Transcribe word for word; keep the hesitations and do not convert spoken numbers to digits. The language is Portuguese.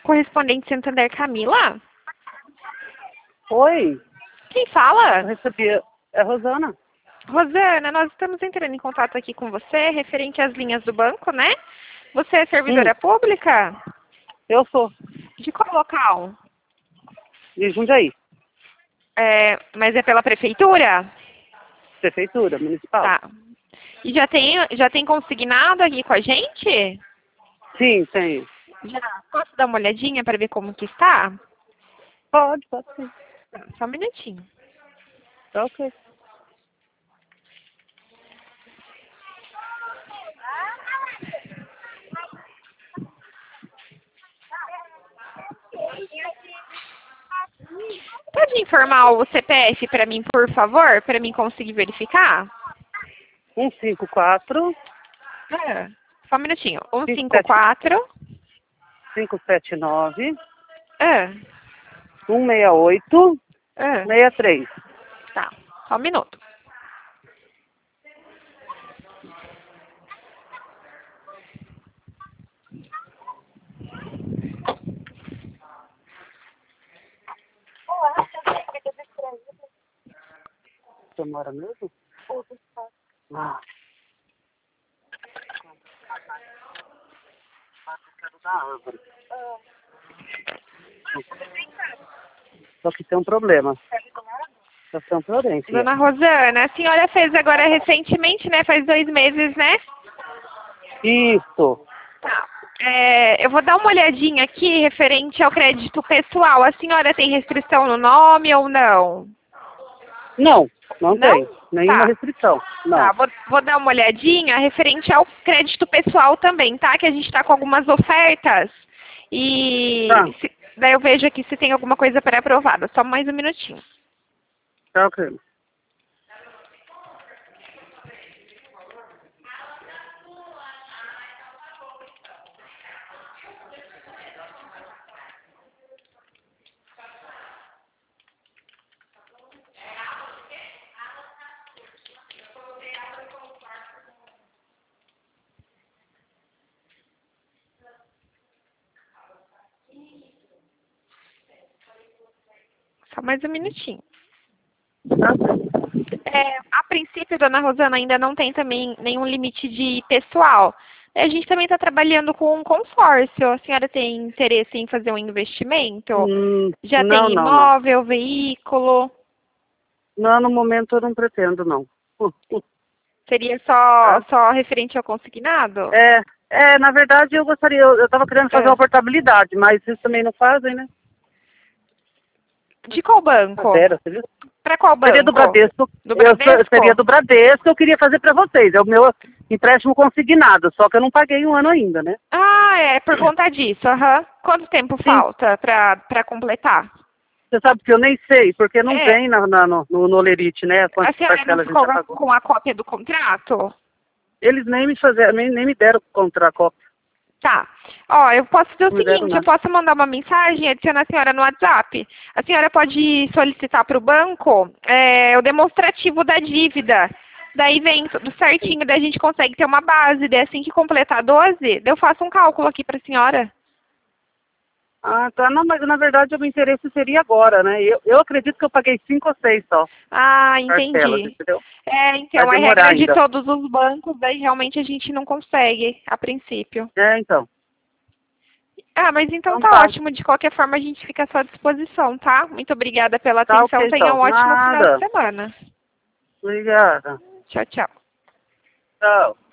correspondente Santander, Camila? Oi, Quem eu fala? recebi. É a Rosana? Rosana, nós estamos entrando em contato aqui com você, referente às linhas do banco, né? Você é Hum, servidora pública? eu sou. De qual local? De Jundiaí, É, mas é pela prefeitura? Prefeitura Municipal. Tá. E já tem, já tem consignado aqui com a gente? Sim, tenho. Já. Posso dar uma olhadinha para ver como que está? Pode, pode sim. Tá, só um minutinho. Tá ok. Pode informar o C P F para mim, por favor, para mim conseguir verificar? um cinco quatro, É. Só um minutinho. um cinco cinco sete quatro. cinco sete nove, É. um seis oito, É. seis três. Tá. Só um minuto. Você mora mesmo? Ah. Quero da árvore. Só que tem um problema. Só que tem um problema, filha. Dona Rosana, a senhora fez agora recentemente, né? Faz dois meses, né? Isso. Tá. É, eu vou dar uma olhadinha aqui referente ao crédito pessoal. A senhora tem restrição no nome ou não? Não, não, Não? tem. Nenhuma Tá. restrição. Não. Tá, vou, vou dar uma olhadinha referente ao crédito pessoal também, tá? Que a gente está com algumas ofertas. E Tá, se- daí eu vejo aqui se tem alguma coisa pré-aprovada. Só mais um minutinho. tá ok. Só mais um minutinho. Tá ok. É, a princípio, dona Rosana, ainda não tem também nenhum limite de pessoal. A gente também está trabalhando com um consórcio. A senhora tem interesse em fazer um investimento? Hum, Já não, tem não, não. imóvel, veículo? Não, no momento eu não pretendo, não. Seria só, Tá? só referente ao consignado? É, é, na verdade eu gostaria, eu, eu tava querendo fazer É. uma portabilidade, mas vocês também não fazem, né? De qual Ah, banco? pera, seria, Para qual seria do banco? Bradesco. Do Eu sou- seria Bradesco? do Bradesco, eu queria fazer pra vocês. É o meu empréstimo consignado, só que eu não paguei um ano ainda, né? Ah, é por conta disso, aham. Quanto tempo Sim, falta para para completar? você sabe que eu nem sei, porque não É, vem na, na- no, no, no Lerite, né? a Quantas senhora não parcelas a gente ficou já pagou. com a cópia do contrato? Eles nem me fizeram, nem, nem me deram contra a cópia. Tá. Ó, eu posso fazer o Não me deram seguinte, eu nada. posso mandar uma mensagem e adicionar a senhora no WhatsApp. A senhora pode solicitar para o banco é, o demonstrativo da dívida. Daí vem tudo certinho, daí a gente consegue ter uma base. Daí assim que completar doze, daí eu faço um cálculo aqui para a senhora. Ah, tá. Não, mas na verdade o meu interesse seria agora, né? Eu, eu acredito que eu paguei cinco ou seis só Ah, parcelas, entendi. entendeu? É, Vai então, é demorar regra de ainda. todos os bancos, daí realmente a gente não consegue, a princípio. É, então. Ah, mas então Então tá tá. ótimo. De qualquer forma, a gente fica à sua disposição, tá? Muito obrigada pela Tá atenção. ok, Tenha um então. ótimo final de Nada. semana. Obrigada. Tchau, tchau. Tchau.